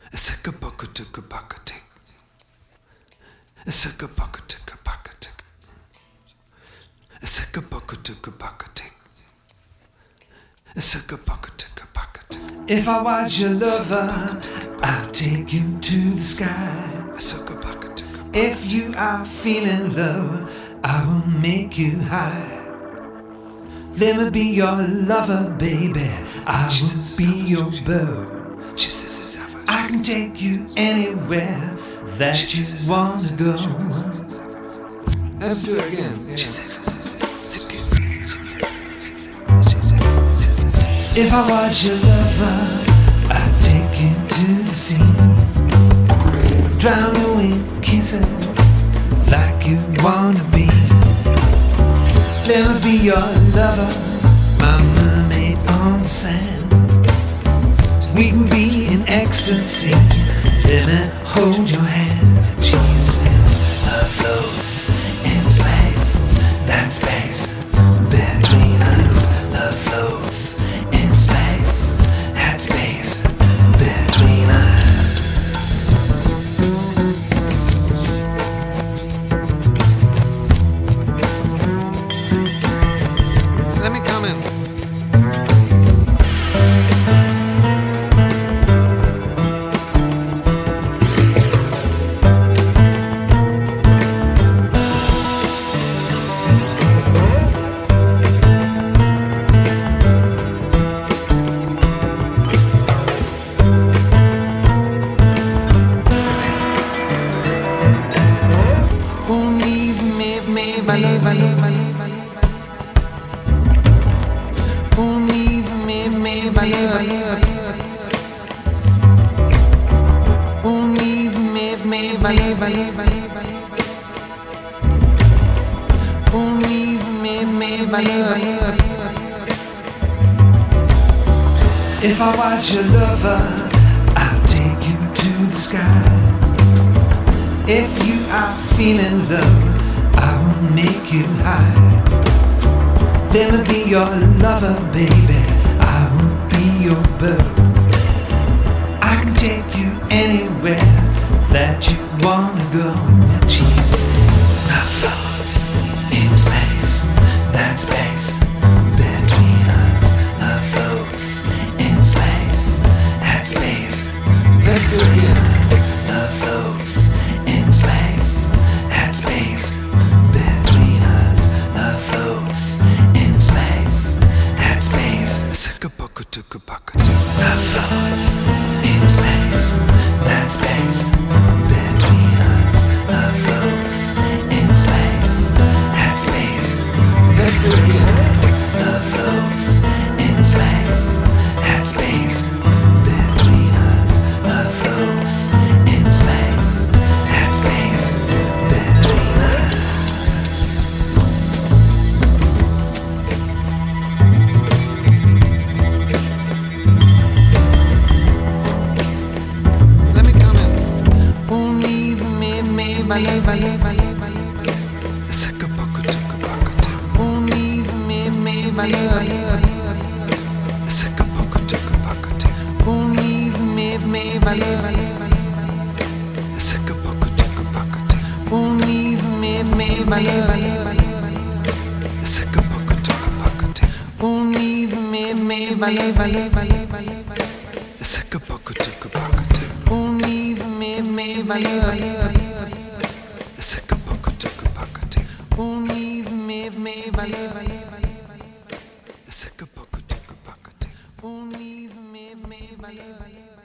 Sicka-bucka-ticka-bucka-tick. Sicka-bucka-ticka-bucka-tick. Sicka-bucka-ticka-bucka-tick. Sicka-bucka-ticka-bucka-tick. If I was your lover, I'll take you to the sky. If you are feeling low, I will make you high. Let me be your lover, baby. I will be your beau. I can take you anywhere that you want to go. Let's do it again. If I was your lover, I'd take you to the sea. Drown you in kisses like you wanna be. Let me be your lover, my mermaid on the sand. We can be in ecstasy. Let me hold your hand. She says love floats in space. That space between us. Love floats in space. That space between us. Let me come in. If I was your lover, I'll take you to the sky. If you are feeling low, I will make you high. Let me be your lover, baby. I will be your beau. I can take you anywhere that you wanna go. She's love floats in space. That space between us. Love floats in space. That space between us. Love floats in space. That space between us. Love floats in space. That space. Love floats in space. That space between us. Love floats in space. That space between us. Love floats in space. That space between us. Love floats in space. That space between us. Let me come in. Only